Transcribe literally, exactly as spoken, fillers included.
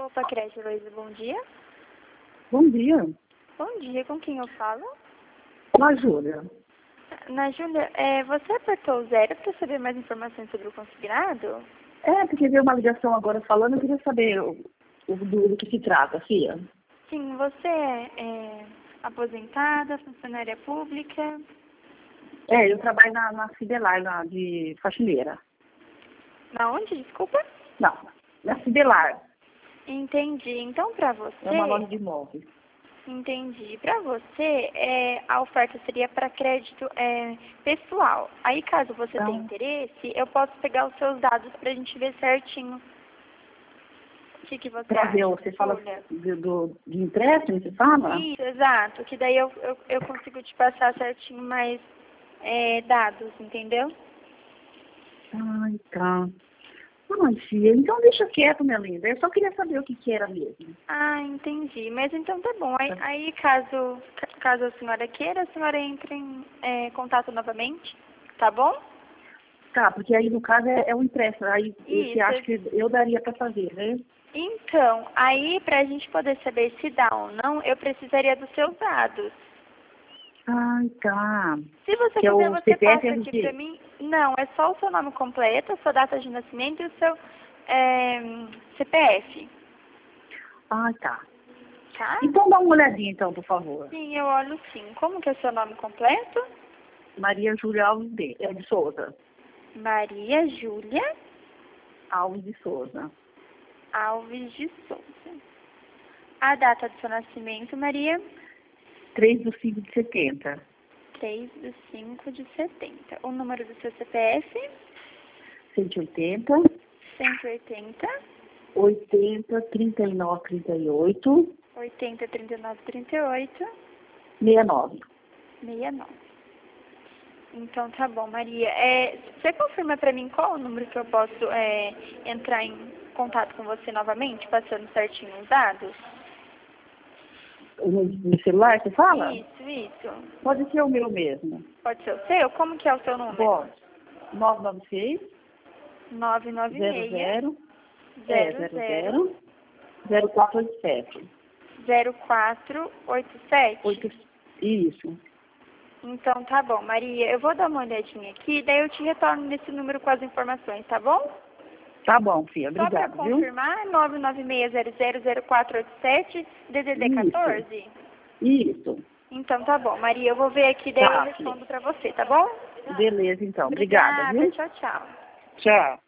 Opa, Creche, Heloísa, bom dia. Bom dia. Bom dia, com quem eu falo? Com a Júlia. Na Júlia, é, você apertou o zero para saber mais informações sobre o consignado? É, porque veio uma ligação agora falando, eu queria saber o, o, do, do que se trata, Fia. Sim, você é, é aposentada, funcionária pública? É, eu trabalho na, na Cibelar, na, de faxineira. Na onde, desculpa? Não, na Cibelar. Entendi. Então, para você... É uma loja de imóveis. Entendi. Para você, é, a oferta seria para crédito é, pessoal. Aí, caso você Então, tenha interesse, eu posso pegar os seus dados para a gente ver certinho. O que, que você pra ver, acha, você fala Júlia? do, do, de empréstimo, você fala? Isso, exato. Que daí eu, eu, eu consigo te passar certinho mais é, dados, entendeu? Ai, tá. Ai, Fia, então deixa quieto, minha linda. Eu só queria saber o que que era mesmo. Ah, entendi. Mas então tá bom. Aí, aí caso, caso a senhora queira, a senhora entre em é, contato novamente, tá bom? Tá, porque aí no caso é, é um empréstimo. Aí você Isso. acha que eu daria pra fazer, né? Então, aí pra gente poder saber se dá ou não, eu precisaria dos seus dados. Ai, tá. Se você Que é quiser, o você C P F passa e aqui pra R G. mim. Não, é só o seu nome completo, a sua data de nascimento e o seu é, C P F, Ah, tá. tá? Então dá uma olhadinha, então, por favor. Sim, eu olho sim. Como que é seu nome completo? Maria Júlia Alves de, é, de Souza. Maria Júlia Alves de Souza. Alves de Souza. A data do seu nascimento, Maria? três de cinco de setenta. três de cinco de setenta. O número do seu C P F? cento e oitenta. cento e oitenta. oitenta, trinta e nove, trinta e oito. oitenta, trinta e nove, trinta e oito. sessenta e nove. sessenta e nove. Então tá bom, Maria. É, você confirma pra mim qual o número que eu posso é, entrar em contato com você novamente, passando certinho os dados? No, no celular, você fala? Isso, isso. Pode ser o meu mesmo. Pode ser o seu? Como que é o seu número? Pode. nove nove seis, nove nove zero seis, zero, é, zero zero zero, zero, zero quatro oito sete. zero quatro oito sete. oito, isso. Então tá bom, Maria. Eu vou dar uma olhadinha aqui, daí eu te retorno nesse número com as informações, tá bom? Tá bom, filha. Só para Obrigada, viu? confirmar, nove nove seis zero zero, zero quatro oito sete, D D D quatorze? Isso. Então tá bom, Maria. Eu vou ver aqui, daí eu Tá, filha. respondo para você, tá bom? Beleza, então. Obrigada, Obrigada. viu? Tchau, tchau. Tchau.